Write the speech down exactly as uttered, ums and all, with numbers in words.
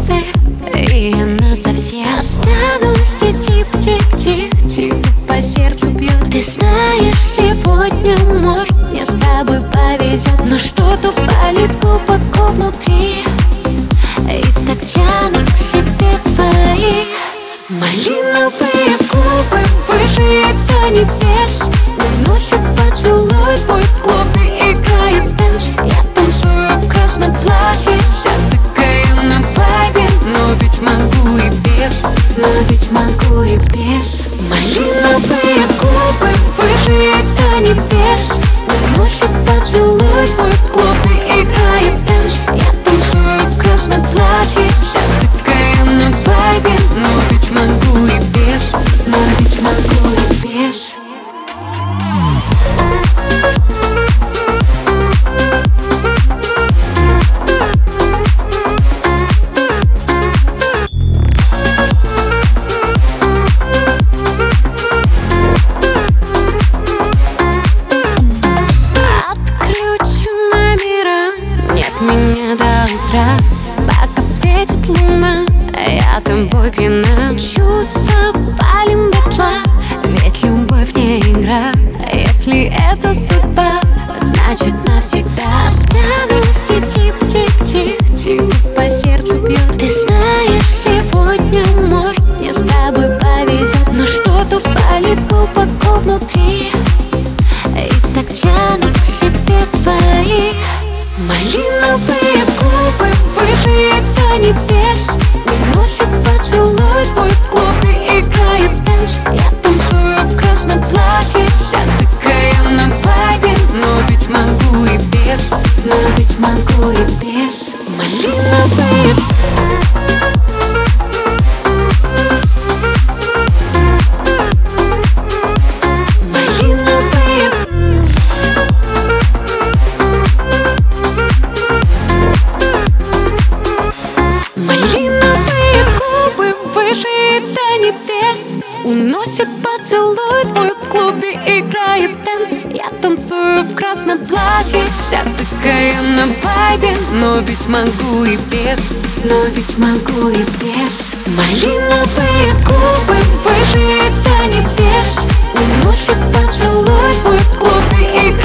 сердце, и она совсем. Останусь тип-тип-тип-тип, по сердцу бьет. Ты знаешь, сегодня, может, мне с тобой повезет, но что-то болит глубоко внутри, и так тянут к себе твои малиновые губы, выше до небес. Уносит поцелуй твой в клубе, играет дэнс. Я танцую в красном платье, вся такая на вайбе, но ведь могу и без, но ведь могу и без. Малиновые губы, выше до небес. Уносит поцелуй твой в клубе, играет дэнс. Я танцую в красном платье, вся такая на вайбе, но ведь могу и без, но ведь могу и без. Меня до утра, пока светит луна, я тобой пьяна. Чувства палим дотла, ведь любовь не игра. Если это судьба, значит навсегда. Останусь тип-тип-тип-тип, по сердцу бьет. Ты знаешь, сегодня, может, мне с тобой повезет, но что-то болит глубоко внутри, и так тянут к себе твои малиновые губы, выше до небес. Уносит поцелуй твой в клубе, играет дэнс. Я танцую в красном платье, вся такая на вайбе, но ведь могу и без, но ведь могу и без. Малиновые уносит поцелуй твой в клубе, играет дэнс. Я танцую в красном платье, вся такая на вайбе, но ведь могу и без, но ведь могу и без. Малиновые губы, выше до небес. Уносит поцелуй твой в клубе,